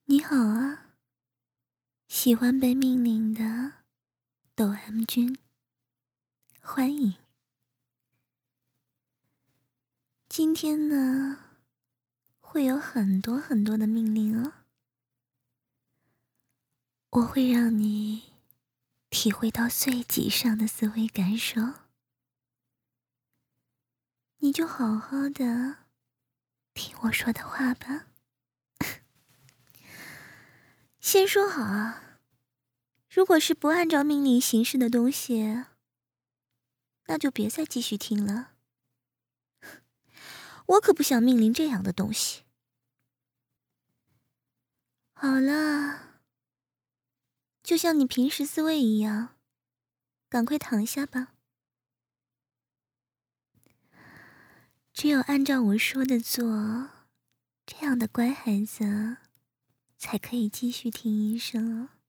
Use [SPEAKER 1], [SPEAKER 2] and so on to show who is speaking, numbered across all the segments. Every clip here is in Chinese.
[SPEAKER 1] 你好啊，喜欢被命令的抖 M 君，欢迎。今天呢，会有很多很多的命令哦，我会让你体会到最极上的思维感受，你就好好的听我说的话吧。先说好啊，如果是不按照命令行事的东西，那就别再继续听了。我可不想命令这样的东西。好了，就像你平时思维一样，赶快躺下吧。只有按照我说的做，这样的乖孩子才可以继续听医生哦。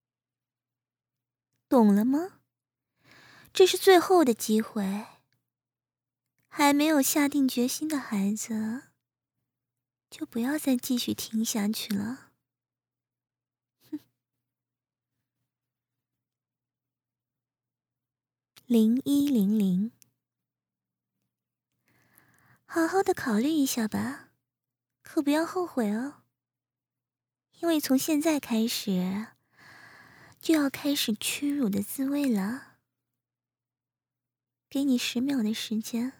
[SPEAKER 1] 懂了吗？这是最后的机会。还没有下定决心的孩子，就不要再继续听下去了。0100，好好的考虑一下吧，可不要后悔哦。因为从现在开始，就要开始屈辱的滋味了。给你10秒的时间。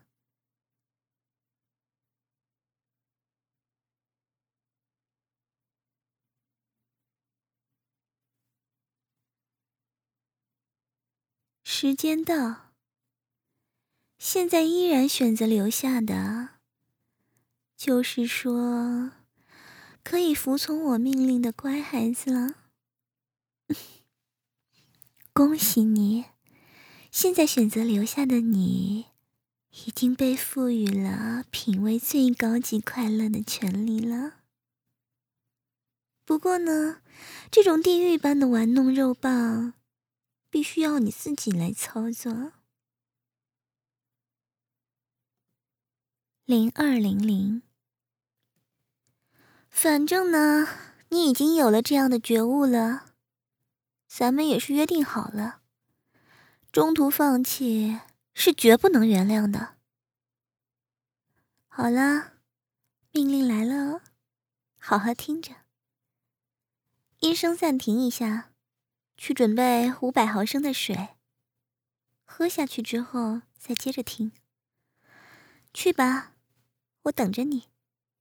[SPEAKER 1] 时间到。现在依然选择留下的，就是说，可以服从我命令的乖孩子了。恭喜你，现在选择留下的你，已经被赋予了品味最高级快乐的权利了。不过呢，这种地狱般的玩弄肉棒，必须要你自己来操作。0200，反正呢，你已经有了这样的觉悟了，咱们也是约定好了，中途放弃是绝不能原谅的。好了，命令来了哦，好好听着。医生暂停一下，去准备500毫升的水，喝下去之后再接着听。去吧，我等着你。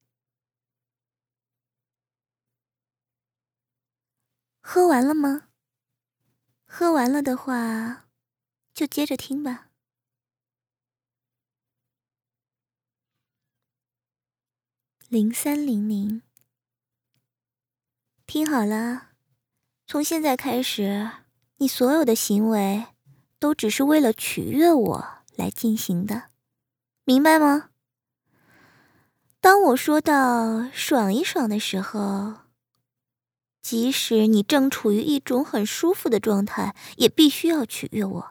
[SPEAKER 1] 喝完了吗？喝完了的话，就接着听吧。0300，听好了，从现在开始，你所有的行为都只是为了取悦我来进行的，明白吗？当我说到爽一爽的时候，即使你正处于一种很舒服的状态，也必须要取悦我。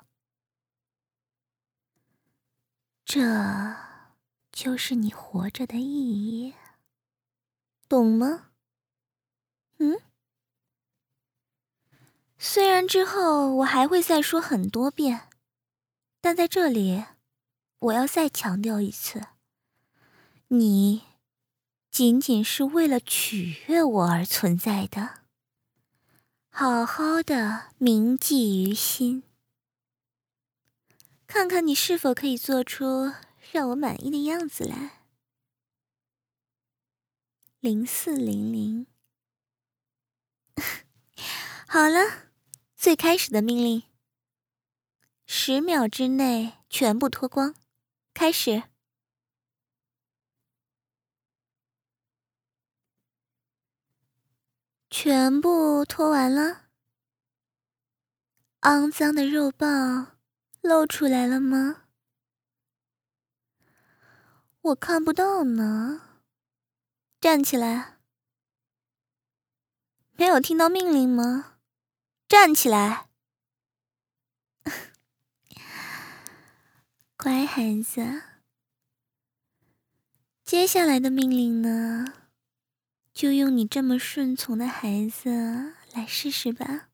[SPEAKER 1] 这就是你活着的意义，懂吗？虽然之后我还会再说很多遍，但在这里，我要再强调一次，你仅仅是为了取悦我而存在的，好好的铭记于心，看看你是否可以做出让我满意的样子来。0400，好了，最开始的命令，10秒之内全部脱光，开始。全部脱完了，肮脏的肉棒露出来了吗？我看不到呢。站起来。没有听到命令吗？站起来。乖孩子。接下来的命令呢， 就用你这么顺从的孩子来试试吧。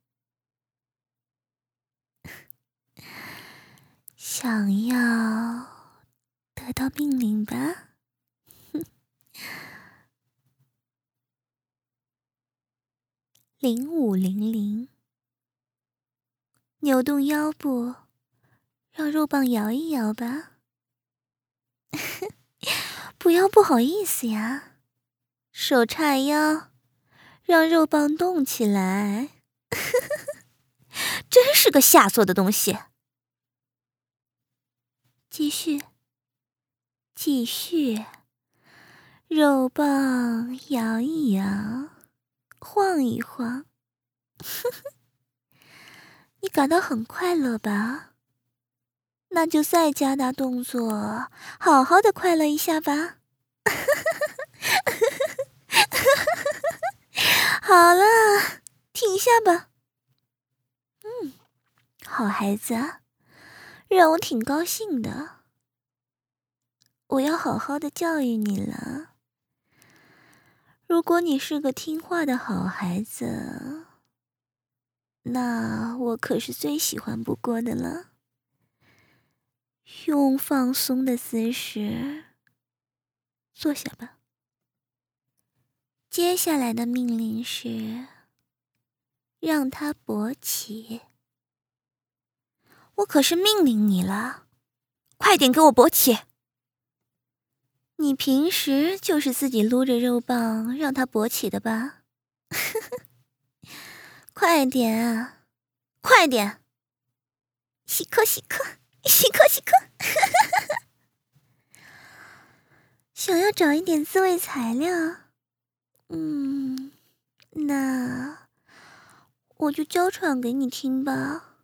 [SPEAKER 1] 想要得到命令吧。0500，扭动腰部，让肉棒摇一摇吧。不要不好意思呀，手叉腰，让肉棒动起来。真是个下作的东西。继续，继续，肉棒摇一摇，晃一晃。你感到很快乐吧？那就再加大动作，好好的快乐一下吧。好了，停下吧。好孩子啊，让我挺高兴的。我要好好的教育你了。如果你是个听话的好孩子，那我可是最喜欢不过的了。用放松的姿势坐下吧。接下来的命令是让他勃起。我可是命令你了，快点给我勃起。你平时就是自己撸着肉棒让他勃起的吧？快点啊，快点！洗克洗克洗克洗克。想要找一点自慰材料，那我就娇喘给你听吧。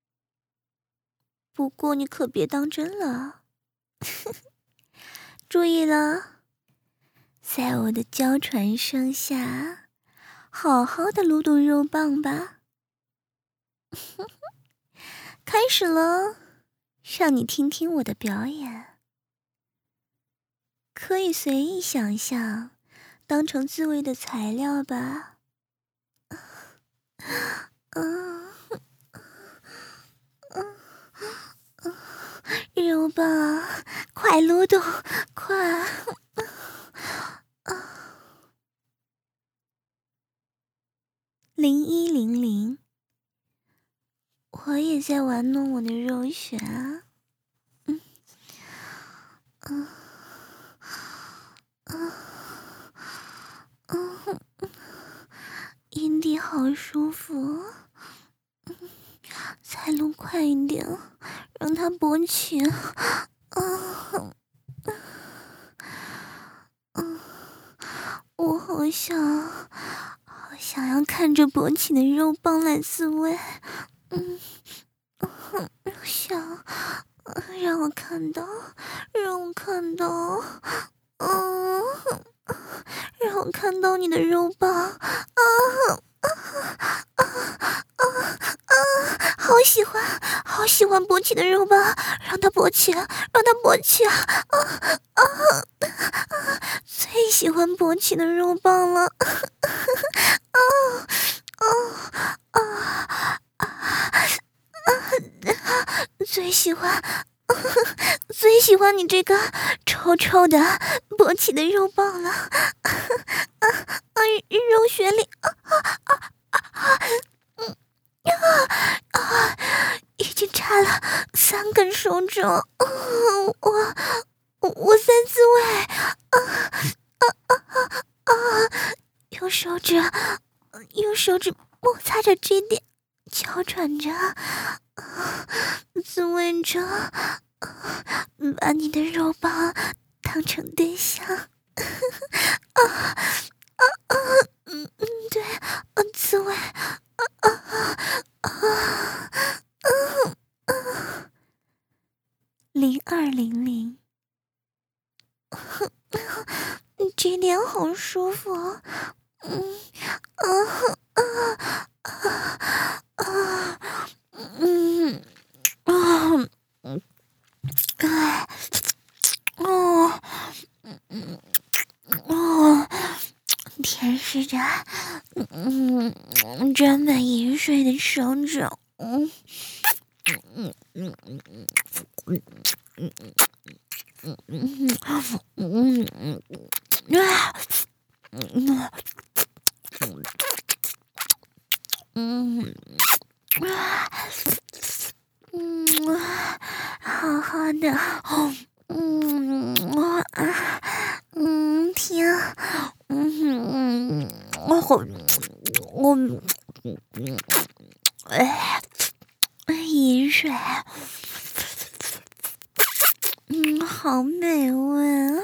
[SPEAKER 1] 不过你可别当真了。注意了，在我的娇喘声下，好好的撸动肉棒吧。开始了，让你听听我的表演。可以随意想象，当成自慰的材料吧。肉棒，快撸动，快！0100，我也在玩弄我的肉穴啊。阴蒂好舒服，再撸快一点，让它勃起。我好想要看着勃起的肉棒来自慰。想让我看到，让我看到，让我看到你的肉棒。好喜欢勃起的肉棒，让它勃起，让它勃起。最喜欢勃起的肉棒了。最喜欢你这个臭臭的勃起的肉棒了。肉穴里已经插了3根手指。我在自慰。用手指摩擦着这点，娇喘着，自慰着，把你的肉棒当成对象。对，自慰。0200，这点好舒服。 开始着，沾满饮水的手指，好好的，停，饮水，好美味，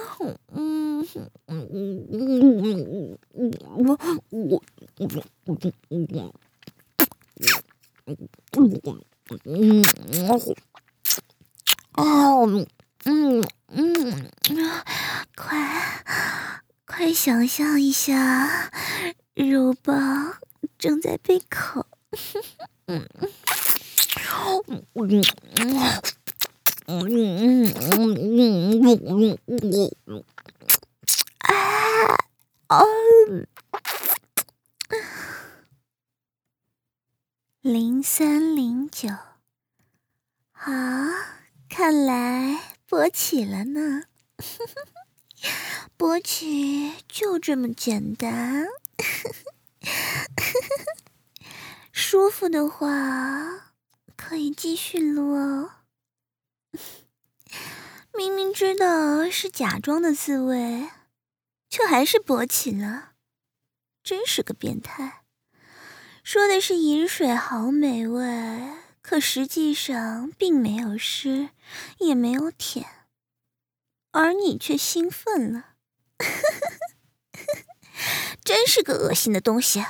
[SPEAKER 1] 快想象一下，肉棒正在被烤。0309，好，看来勃起了呢。勃起就这么简单。舒服的话可以继续撸哦。明明知道是假装的自慰，却还是勃起了，真是个变态。说的是饮水好美味，可实际上并没有湿，也没有舔，而你却兴奋了。真是个恶心的东西。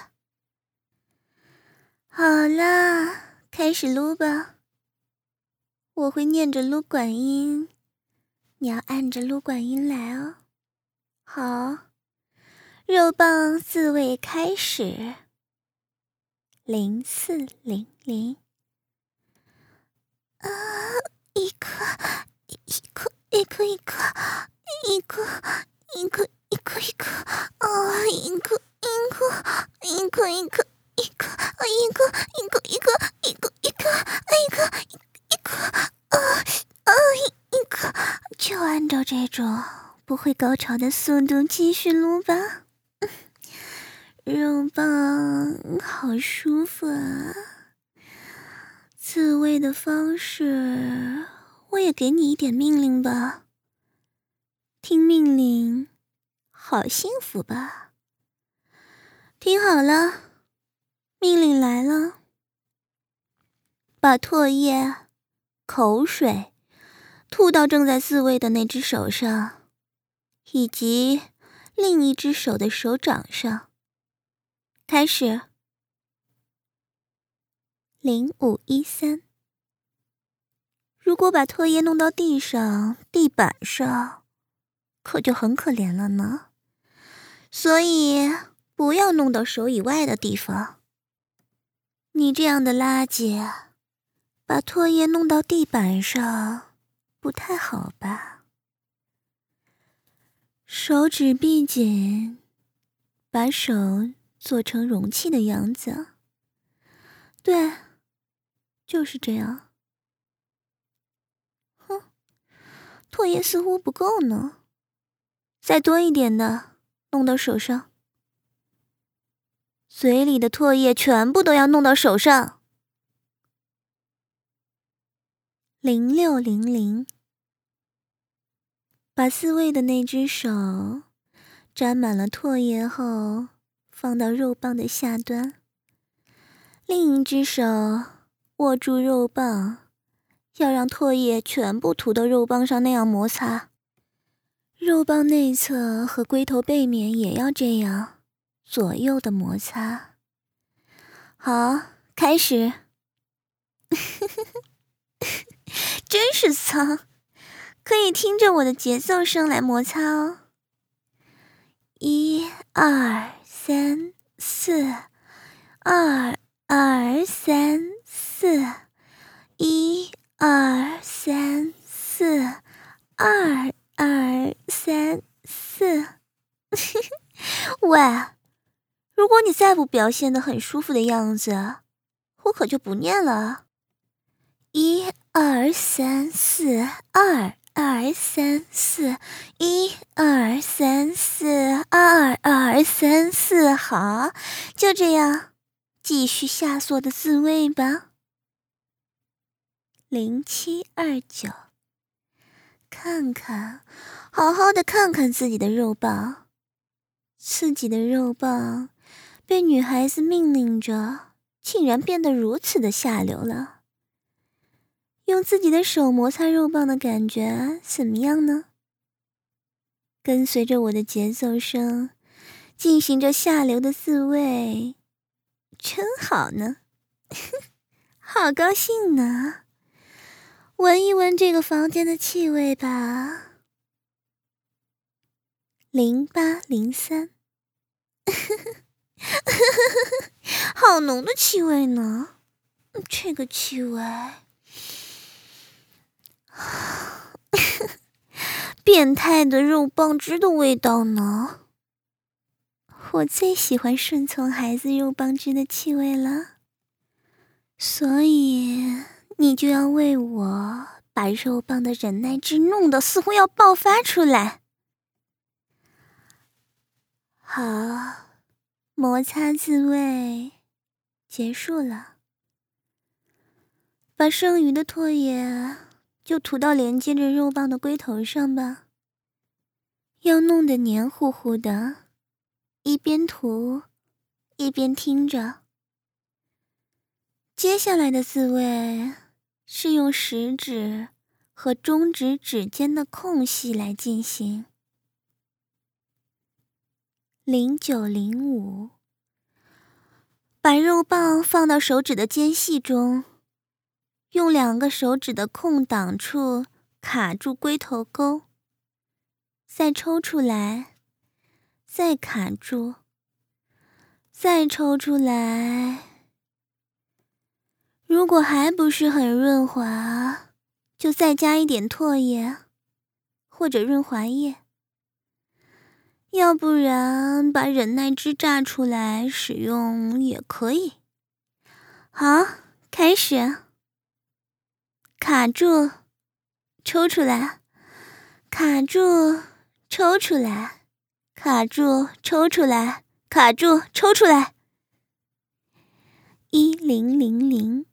[SPEAKER 1] 好啦，开始撸吧。我会念着撸管音，你要按着撸管音来哦。好，肉棒自慰开始。0400，一颗，一颗，一颗，就按照这种不会高潮的速度继续撸吧。肉棒好舒服啊！自慰的方式，我也给你一点命令吧。听命令，好幸福吧？听好了，命令来了。把唾液、口水吐到正在自慰的那只手上，以及另一只手的手掌上。开始。0513，如果把唾液弄到地上、地板上，可就很可怜了呢。所以不要弄到手以外的地方。你这样的垃圾，把唾液弄到地板上，不太好吧？手指闭紧，把手做成容器的样子。对，就是这样。哼，唾液似乎不够呢，再多一点的，弄到手上。嘴里的唾液全部都要弄到手上。0600，把自慰的那只手沾满了唾液后，放到肉棒的下端。另一只手握住肉棒，要让唾液全部涂到肉棒上，那样摩擦。肉棒内侧和龟头背面也要这样左右的摩擦。好，开始。真是脏，可以听着我的节奏声来摩擦哦。1、2、3、4，2、2、3、4，1、2、3、4，2、2、3、4。喂， 如果你再不表现得很舒服的样子，我可就不念了。1、2、3、4，2、2、3、4，1、2、3、4，2、2、3、4，好，就这样，继续下锁的自慰吧。0729，看看，好好的看看自己的肉棒，自己的肉棒被女孩子命令着，竟然变得如此的下流了。用自己的手摩擦肉棒的感觉怎么样呢？跟随着我的节奏声，进行着下流的自慰，真好呢，好高兴呢。闻一闻这个房间的气味吧。0803，好浓的气味呢，这个气味。变态的肉棒汁的味道呢？我最喜欢顺从孩子肉棒汁的气味了，所以你就要为我把肉棒的忍耐汁弄得似乎要爆发出来。好，摩擦自慰结束了，把剩余的唾液就涂到连接着肉棒的龟头上吧，要弄得黏糊糊的，一边涂一边听着。接下来的自慰是用食指和中指指尖的空隙来进行。0905，把肉棒放到手指的间隙中，用2个手指的空档处卡住龟头沟，再抽出来，再卡住，再抽出来。如果还不是很润滑，就再加一点唾液或者润滑液，要不然把忍耐汁榨出来使用也可以。好，开始。卡住，抽出来，卡住，抽出来，卡住，抽出来，卡住，抽出来。1000，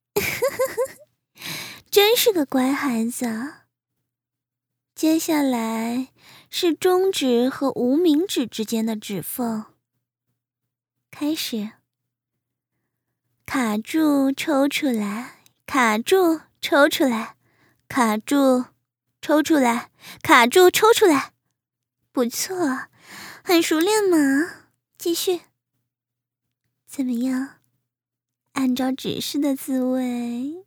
[SPEAKER 1] 真是个乖孩子。接下来是中指和无名指之间的指缝，开始。卡住，抽出来，卡住，抽出来，卡住，抽出来，卡住，抽出来。不错，很熟练嘛，继续。怎么样？按照指示的自慰。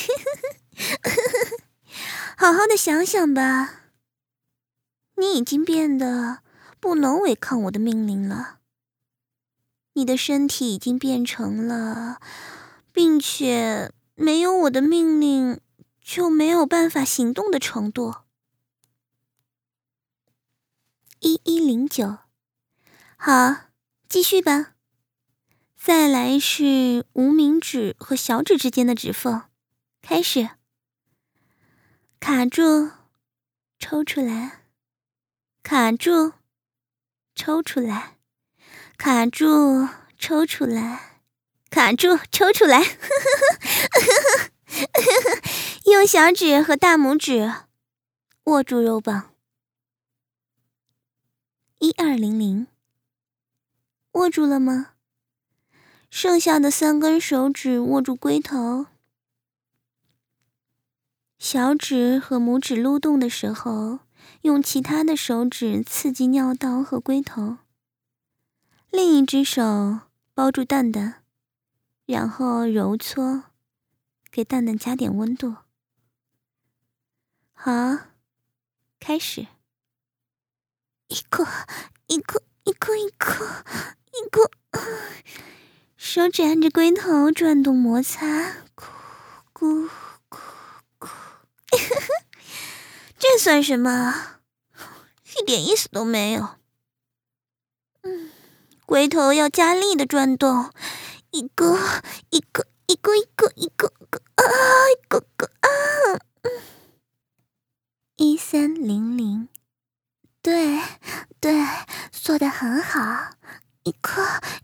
[SPEAKER 1] 好好的想想吧，你已经变得不能违抗我的命令了。你的身体已经变成了，并且没有我的命令就没有办法行动的程度。1109，好，继续吧。再来是无名指和小指之间的指缝，开始。卡住，抽出来，卡住，抽出来，卡住，抽出来，卡住，抽出来。用小指和大拇指握住肉棒。1200，握住了吗？剩下的3根手指握住龟头，小指和拇指撸动的时候，用其他的手指刺激尿道和龟头，另一只手包住蛋蛋，然后揉搓，给蛋蛋加点温度。好，开始。一个，一个，一个，一个，一个。手指按着龟头转动摩擦，咕咕咕咕。这算什么？一点意思都没有。 龟头要加力的转动，一个1300，对，做得很好，一个，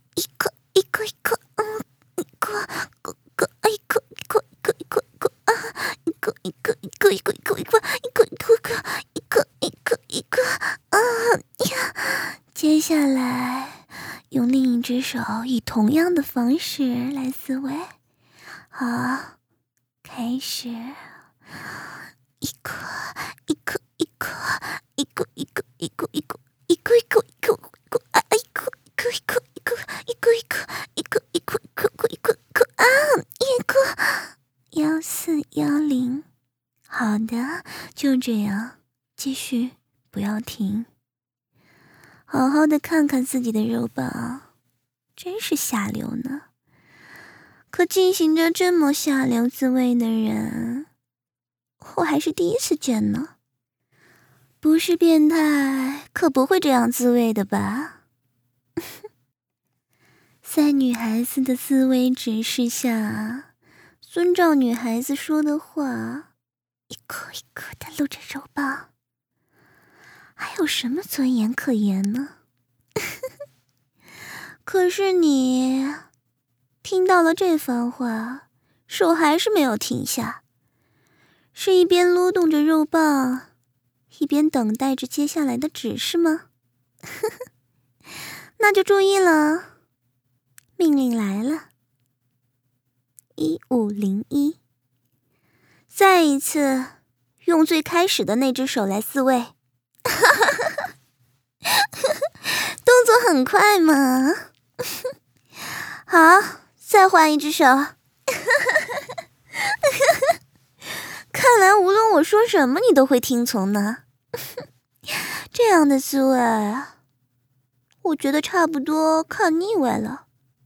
[SPEAKER 1] 接下来用另一只手以同样的方式来自慰。好，开始，一个，1410，好的，就这样，继续，不要停。好好的看看自己的肉棒，真是下流呢。可进行着这么下流滋味的人，我还是第一次见呢。不是变态，可不会这样滋味的吧？在女孩子的自慰指示下，遵照女孩子说的话，一颗一颗的露着肉棒，还有什么尊严可言呢？可是你听到了这番话，手还是没有停下，是一边撸动着肉棒，一边等待着接下来的指示吗？那就注意了，命令来了。1501，再一次用最开始的那只手来自慰。动作很快嘛。好，再换一只手。看来无论我说什么你都会听从呢。这样的滋味，我觉得差不多看腻歪了。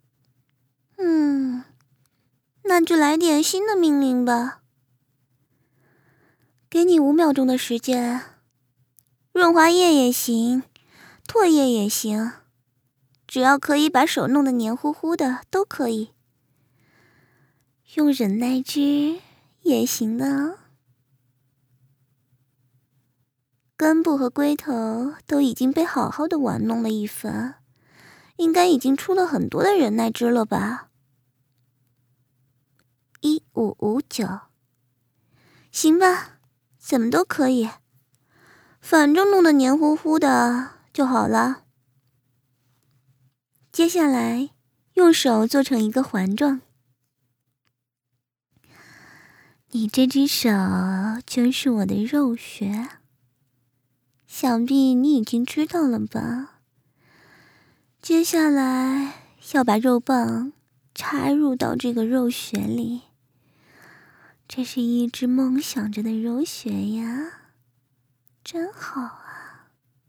[SPEAKER 1] 那就来点新的命令吧。给你5秒钟的时间，润滑液也行，唾液也行，只要可以把手弄得黏糊糊的都可以。用忍耐汁也行的。根部和龟头都已经被好好的玩弄了一番，应该已经出了很多的忍耐汁了吧？1559，行吧，怎么都可以，反正弄得黏糊糊的就好了。接下来用手做成一个环状，你这只手就是我的肉穴，想必你已经知道了吧？接下来要把肉棒插入到这个肉穴里，这是一直梦想着的肉穴呀，真好啊！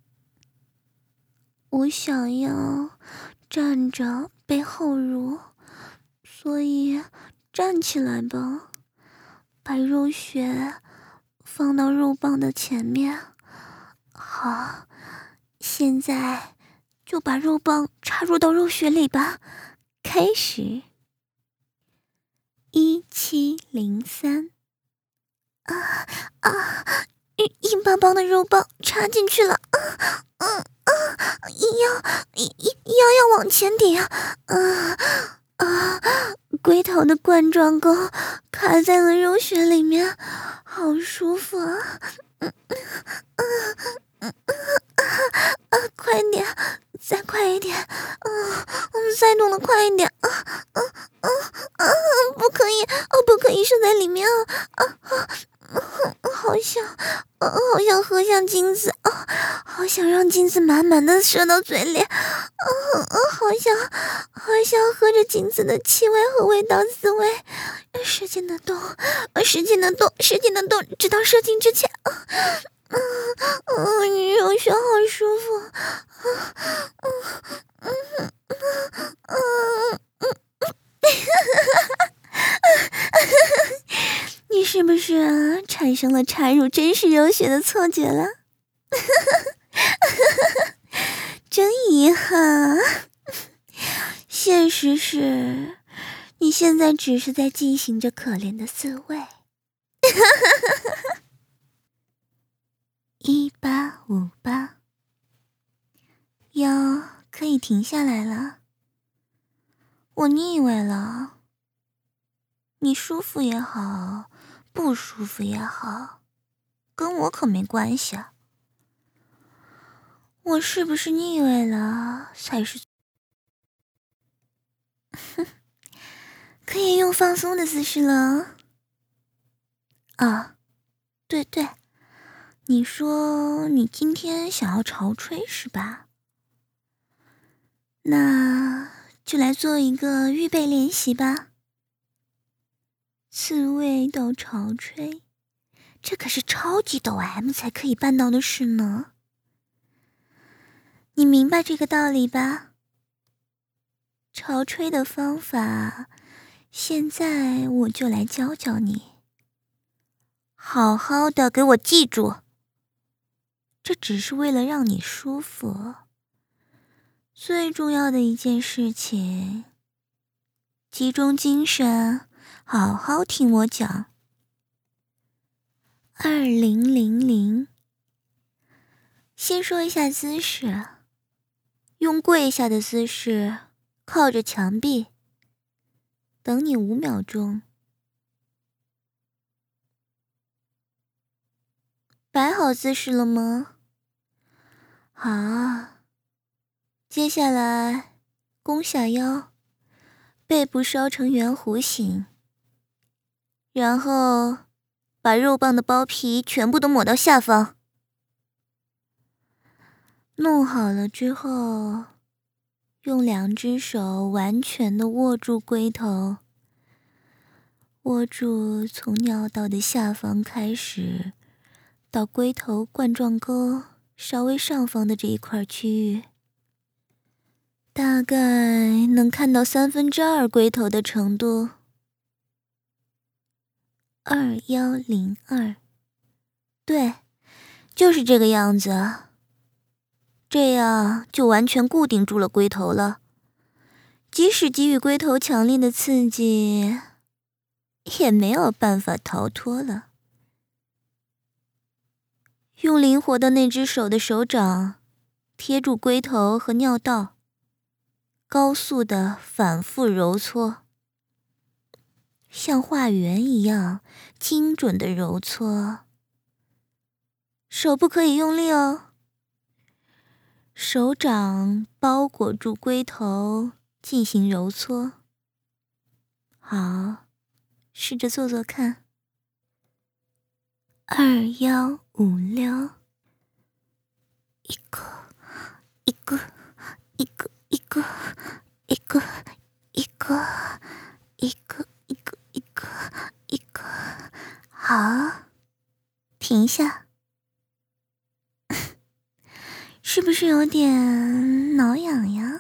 [SPEAKER 1] 我想要站着背后入，所以站起来吧，把肉穴放到肉棒的前面。好，现在就把肉棒插入到肉穴里吧，开始。1703，硬邦邦的肉棒插进去了，腰往前顶，龟头的冠状沟卡在了肉穴里面，好舒服啊！快点，再快一点，再动得快一点，不可以射在里面好想喝下精子，好想让精子满满的射到嘴里，好想喝着精子的气味和味道滋味，使劲的动，直到射精之前。肉穴好舒服，你是不是产生了插入真实肉穴的错觉了？真遗憾啊！ 现实是，你现在只是在进行着可怜的自慰。1858，腰可以停下来了。我腻歪了，你舒服也好，不舒服也好，跟我可没关系啊。我是不是腻歪了才是可以用放松的姿势了。啊，对对，你说你今天想要潮吹是吧？那就来做一个预备练习吧。自慰到潮吹，这可是超级抖 M 才可以办到的事呢。你明白这个道理吧？潮吹的方法，现在我就来教教你。好好的给我记住，这只是为了让你舒服。最重要的一件事情，集中精神，好好听我讲。2000，先说一下姿势，用跪下的姿势，靠着墙壁，等你5秒钟。摆好姿势了吗？好，接下来弓下腰，背部稍成圆弧形，然后把肉棒的包皮全部都抹到下方。弄好了之后，用2只手完全的握住龟头，握住从尿道的下方开始，到龟头冠状沟稍微上方的这一块区域，大概能看到2/3龟头的程度。2102，对，就是这个样子。这样就完全固定住了龟头了，即使给予龟头强烈的刺激，也没有办法逃脱了。用灵活的那只手的手掌贴住龟头和尿道，高速的反复揉搓，像画圆一样精准的揉搓。手不可以用力哦，手掌包裹住龟头进行揉搓。好，试着做做看。2156，一个一个一个一个一个一个一个一个一个一个，好，停下。是不是有点挠痒痒？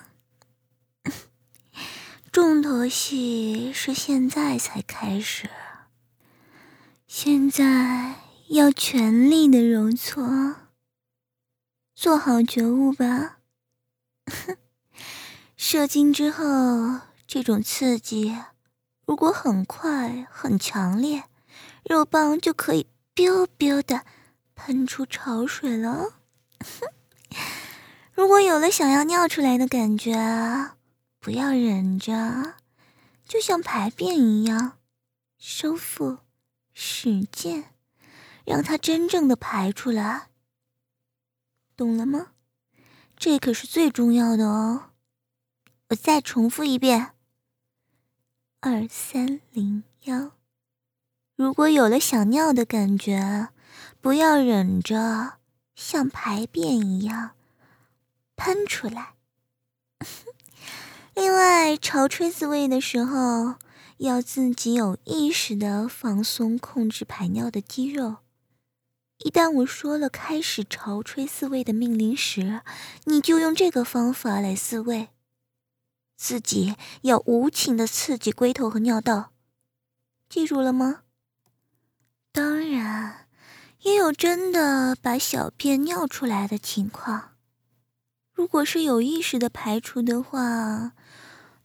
[SPEAKER 1] 重头戏是现在才开始，现在要全力的揉搓，做好觉悟吧。射精之后，这种刺激如果很快很强烈，肉棒就可以 biu biu 的喷出潮水了。如果有了想要尿出来的感觉，不要忍着，就像排便一样，收腹，使劲，让它真正的排出来。懂了吗？这可是最重要的哦。我再重复一遍。2301，如果有了想尿的感觉，不要忍着，像排便一样喷出来。另外，潮吹自慰的时候，要自己有意识的放松控制排尿的肌肉。一旦我说了开始潮吹自慰的命令时，你就用这个方法来自慰，自己要无情的刺激龟头和尿道，记住了吗？当然，也有真的把小便尿出来的情况。如果是有意识的排除的话，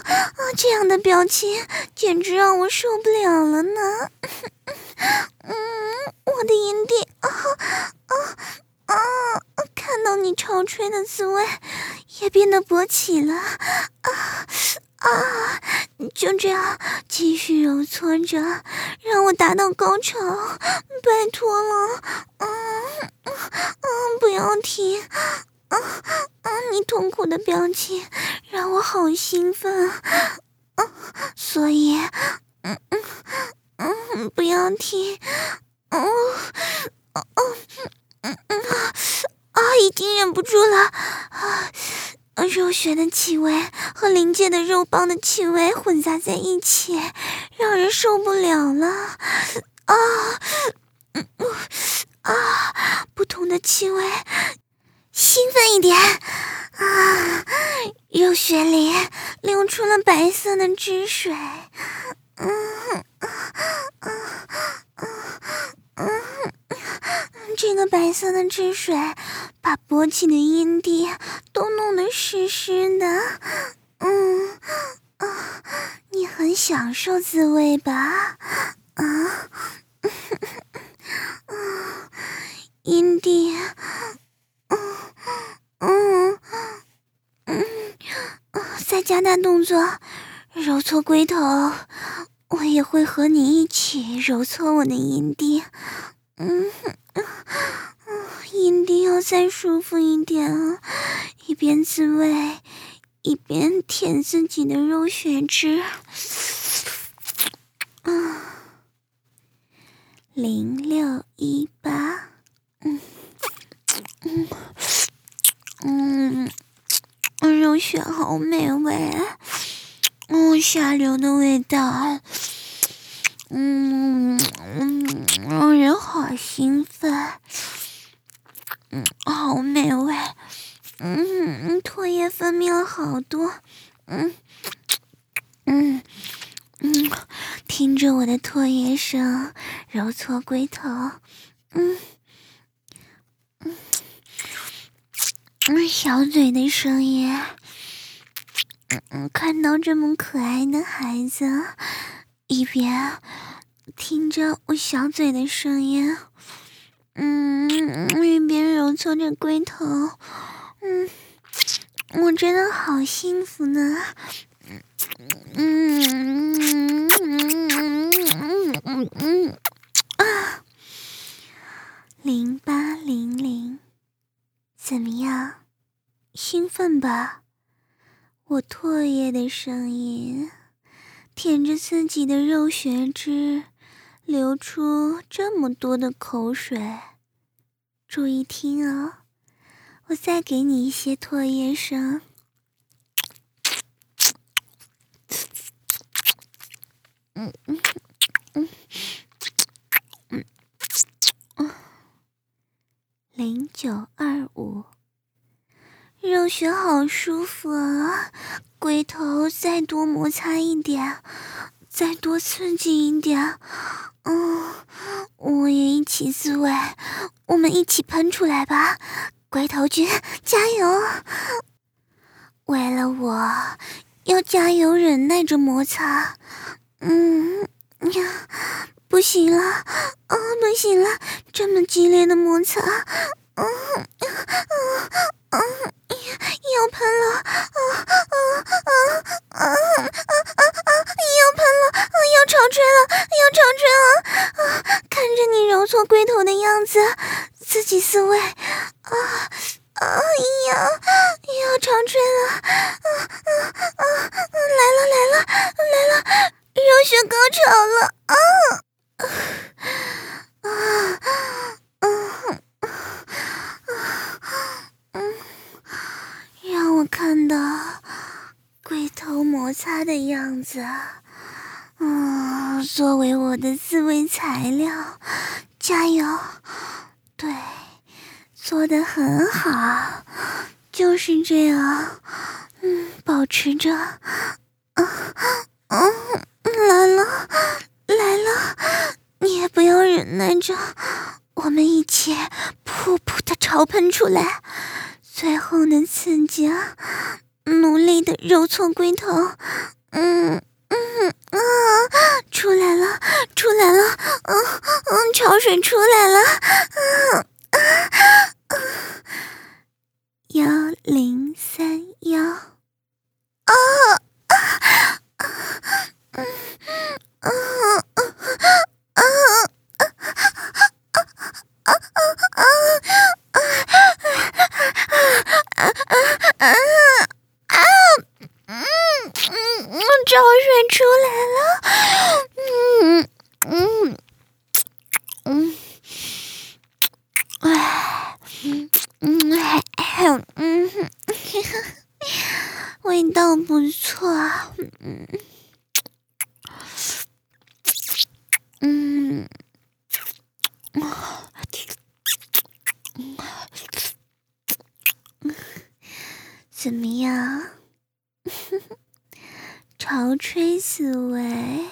[SPEAKER 1] 这样的表情简直让我受不了了呢。我的阴蒂看到你潮吹的滋味也变得勃起了。就这样继续揉搓着，让我达到高潮，拜托了。不要停。你痛苦的表情让我好兴奋。所以不要停。已经忍不住了。肉血的气味和临界的肉棒的气味混杂在一起，让人受不了了。不同的气味，兴奋一点。肉血里流出了白色的汁水。这个白色的汁水把勃起的阴蒂都弄得湿湿的。你很享受滋味吧？阴蒂，再加大动作，揉搓龟头，我也会和你一起揉搓我的阴蒂。阴蒂要再舒服一点啊！一边自慰，一边舔自己的肉血汁。0618，肉血好美味，下流的味道，让人好兴奋。好美味。唾液分泌了好多。听着我的唾液声，揉搓龟头。小嘴的声音。看到这么可爱的孩子，一边听着我小嘴的声音，一边揉搓着龟头，我真的好幸福呢。0800，怎么样？兴奋吧？我唾液的声音，舔着自己的肉血汁，流出这么多的口水。注意听哦，我再给你一些唾液声。0925，肉血好舒服啊！龟头再多摩擦一点，再多刺激一点。我也一起自慰，我们一起喷出来吧！龟头君，加油！为了我，要加油，忍耐着摩擦。不行了，不行了，这么激烈的摩擦，要喷了，要喷了，要潮吹了，要潮吹了！看着你揉搓龟头的样子，自己自慰，要潮吹了，来了，肉血高潮了，让我看到龟头摩擦的样子，作为我的自慰材料，加油！对，做得很好，就是这样，保持着，来了，你也不要忍耐着，我们一起噗噗的潮喷出来，最后的刺激，努力的揉搓龟头， 出来了，出来了，潮水出来了，1031潮水出来了，味道不错，怎么样？潮吹四味，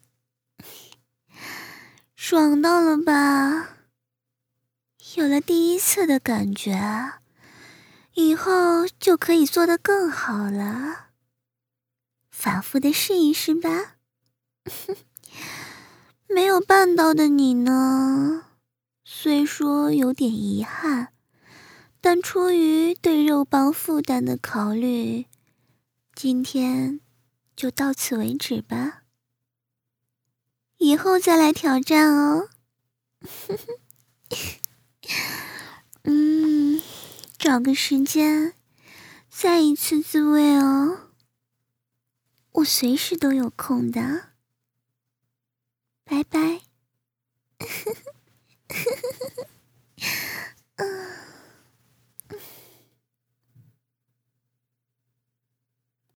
[SPEAKER 1] 爽到了吧？有了第一次的感觉，以后就可以做得更好了。反复的试一试吧。没有办到的你呢，虽说有点遗憾，但出于对肉棒负担的考虑，今天就到此为止吧。以后再来挑战哦。找个时间再一次自慰哦，我随时都有空的。拜拜。